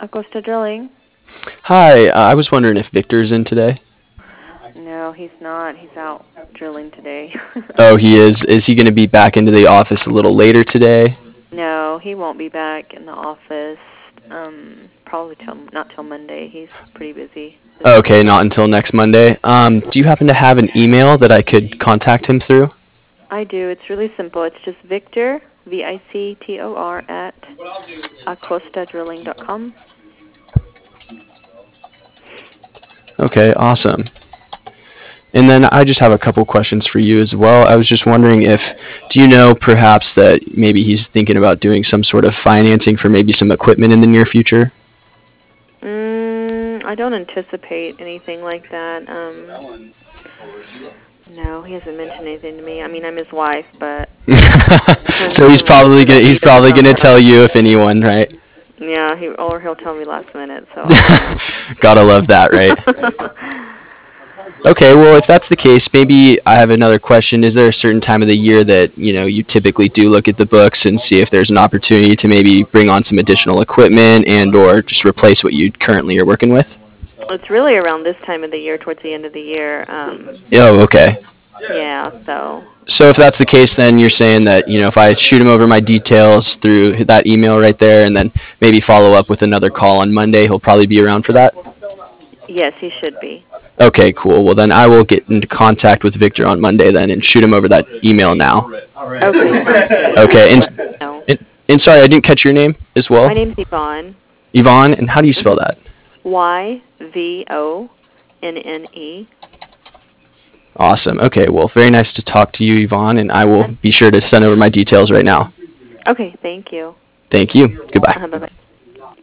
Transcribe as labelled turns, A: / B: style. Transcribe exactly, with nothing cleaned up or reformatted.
A: Acosta Drilling.
B: Hi, uh, I was wondering if Victor's in today.
A: No, he's not. He's out drilling today.
B: Oh, he is. Is he going to be back into the office a little later today?
A: No, he won't be back in the office. Um, probably till not till Monday. He's pretty busy.
B: Okay, not until next Monday. Um, do you happen to have an email that I could contact him through?
A: I do. It's really simple. It's just Victor, V I C T O R, at acosta drilling dot com.
B: Okay, awesome. And then I just have a couple questions for you as well. I was just wondering if, do you know perhaps that maybe he's thinking about doing some sort of financing for maybe some equipment in the near future?
A: Mm, I don't anticipate anything like that. Um, no, he hasn't mentioned anything to me. I mean, I'm his wife, but
B: So he's probably gonna he's probably gonna tell you if anyone, right?
A: Yeah, he or he'll tell me last minute. So
B: Gotta love that, right? Okay, well, if that's the case, maybe I have another question. Is there a certain time of the year that, you know, you typically do look at the books and see if there's an opportunity to maybe bring on some additional equipment and or just replace what you currently are working with?
A: It's really around this time of the year, towards the end of the year. Um,
B: Oh, okay.
A: Yeah, so.
B: So if that's the case, then you're saying that, you know, if I shoot him over my details through that email right there and then maybe follow up with another call on Monday, he'll probably be around for that?
A: Yes, he should be.
B: Okay, cool. Well, then I will get into contact with Victor on Monday then and shoot him over that email now.
A: Okay.
B: Okay, and, and, and sorry, I didn't catch your name as well.
A: My name's Yvonne.
B: Yvonne, and how do you spell that?
A: Y V O N N E.
B: Awesome. Okay, well, very nice to talk to you, Yvonne, and I will be sure to send over my details right now.
A: Okay, thank you.
B: Thank you. Goodbye.
A: Uh, bye-bye.